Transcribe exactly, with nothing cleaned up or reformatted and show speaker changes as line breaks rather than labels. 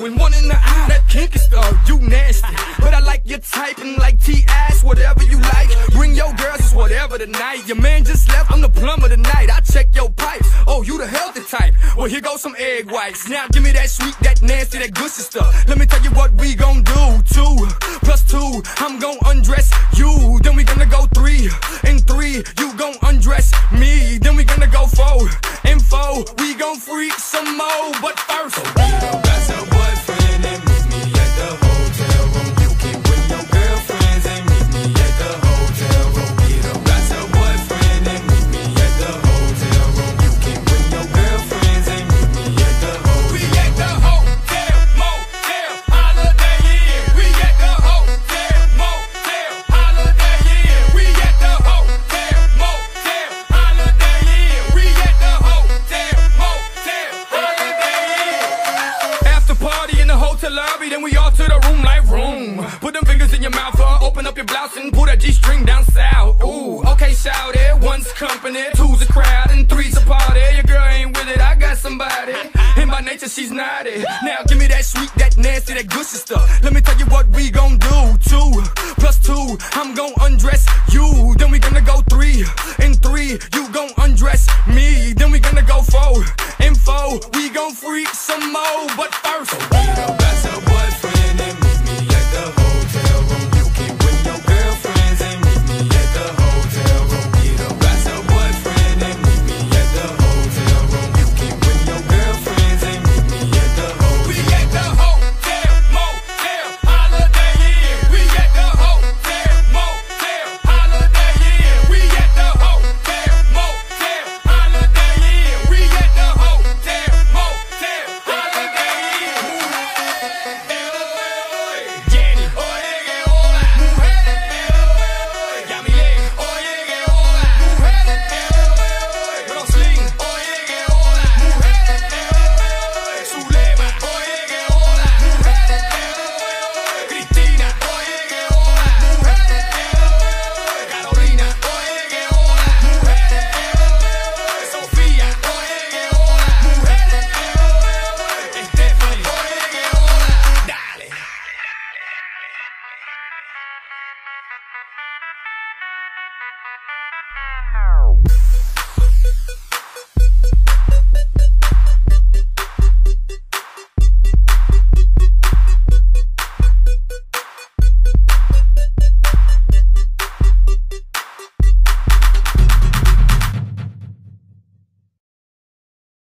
and one in the eye. That kinky stuff, you nasty, but I like your type and like T-ass, whatever you like. Bring your girls, it's whatever tonight. Your man just left, I'm the plumber tonight. I check your pipes, oh, you the healthy type. Well, here goes some egg whites. Now give me that sweet, that nasty, that gushy stuff. Let me tell you what we gon' do. Two plus two, I'm gon' undress you. Then we gonna go three and three, you gon' undress me. Then we gonna go four and four, we gon' freak some more. But first, so get up, got your boyfriend and meet me at the hotel room. You can bring your girlfriends and meet me at the hotel room. Get up, got your boyfriend and meet me at the hotel room. You can bring your girlfriends and meet me at the hotel room. We at the hotel, motel, Holiday Inn. We at the hotel, motel, Holiday Inn. We at the hotel, motel, Holiday Inn. We at the hotel, motel, Holiday Inn. After party in the hotel lobby, then we all to the room like room. Put them fingers in your mouth, uh, open up your blouse and pull that G-string down south. Ooh, okay, shout it. One's company, two's a crowd, and three's a party. Your girl ain't with it, I got somebody. And by nature, she's naughty. Now give me that sweet, that nasty, that gushy stuff. Let me tell you what we gon' do. Two plus two, I'm gon' undress you. Then we gonna go three and three, you gon' undress me. Then we gonna go four and four, we gon' freak some more. But